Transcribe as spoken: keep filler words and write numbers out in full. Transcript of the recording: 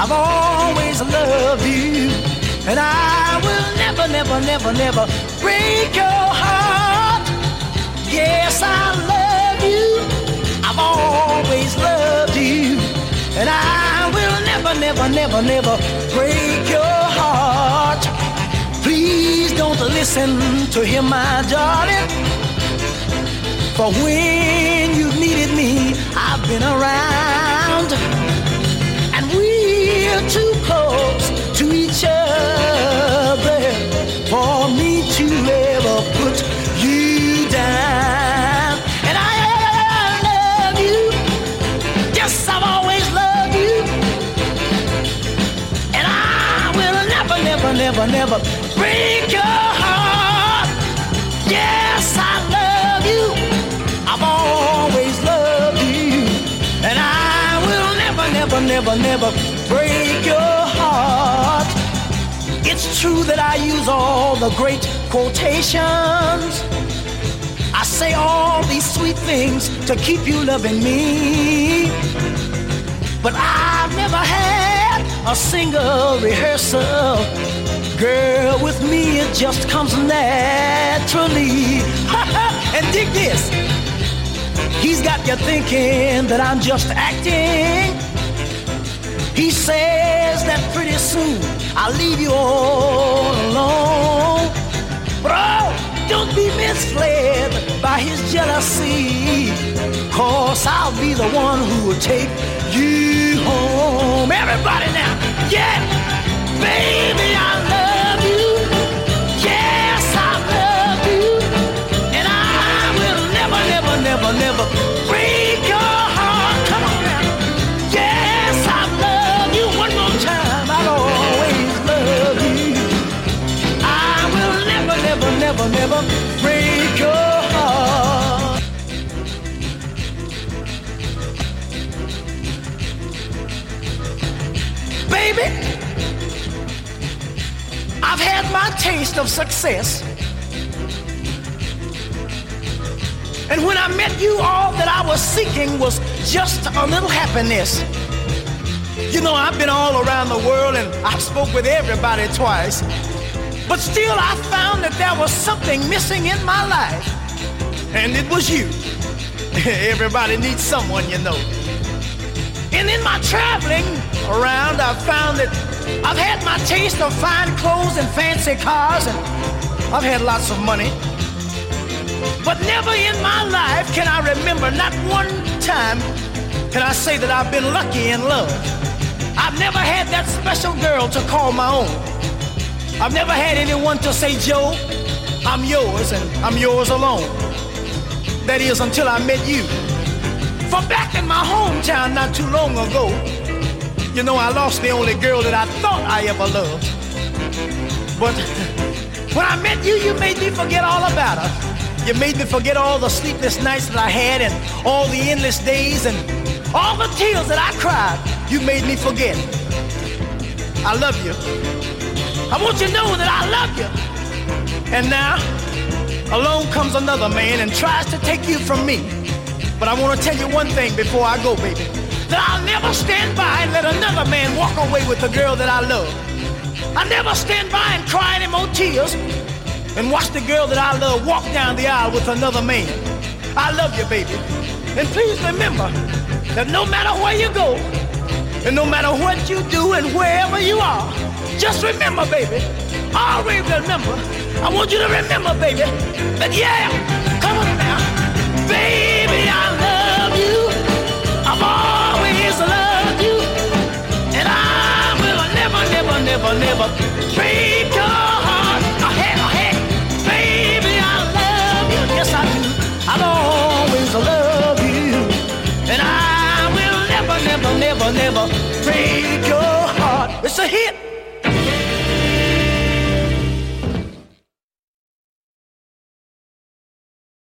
I've always loved you, and I will never, never, never, never break your heart. Yes, I love you. I've always loved you, and I will never, never, never, never break your heart. Please don't listen to him, my darling, for when you needed me, I've been around, and we're too close to each other for me to ever put you down. And I love you, yes, I've always loved you, and I will never, never, never, never break your heart. Yes, I love you, I've always loved you, and I will never, never, never, never break your heart. It's true that I use all the great quotations. I say all these sweet things to keep you loving me, but I've never had a single rehearsal. Girl, with me it just comes naturally. And dig this, he's got you thinking that I'm just acting. He says that pretty soon I'll leave you all alone. But oh, don't be misled by his jealousy, 'cause I'll be the one who will take you home. Everybody now, yeah, baby, I love you. Yes, I love you, and I will never, never, never, never break your heart. Come on now. Yes, I love you. One more time, I'll always love you. I will never, never, never, never break your heart. Baby, I've had my taste of success, and when I met you, all that I was seeking was just a little happiness. You know, I've been all around the world and I've spoke with everybody twice, but still I found that there was something missing in my life, and it was you. Everybody needs someone, you know. And in my traveling around, I've found that I've had my taste of fine clothes and fancy cars, and I've had lots of money. But never in my life can I remember, not one time can I say that I've been lucky in love. I've never had that special girl to call my own. I've never had anyone to say, Joe, I'm yours and I'm yours alone. That is, until I met you. For back in my hometown not too long ago, you know, I lost the only girl that I thought I ever loved. But when I met you, you made me forget all about her. You made me forget all the sleepless nights that I had and all the endless days and all the tears that I cried. You made me forget. I love you. I want you to know that I love you. And now, along comes another man and tries to take you from me. But I want to tell you one thing before I go, baby, that I'll never stand by and let another man walk away with the girl that I love. I'll never stand by and cry any more tears and watch the girl that I love walk down the aisle with another man. I love you, baby. And please remember that no matter where you go, and no matter what you do and wherever you are, just remember, baby, always remember, I want you to remember, baby, that yeah, come on now, baby, I love you, I've always loved you, and I will never, never, never, never break your heart. Ahead, ahead, baby, I love you, yes I do, I'll always love you, and I will never, never, never, never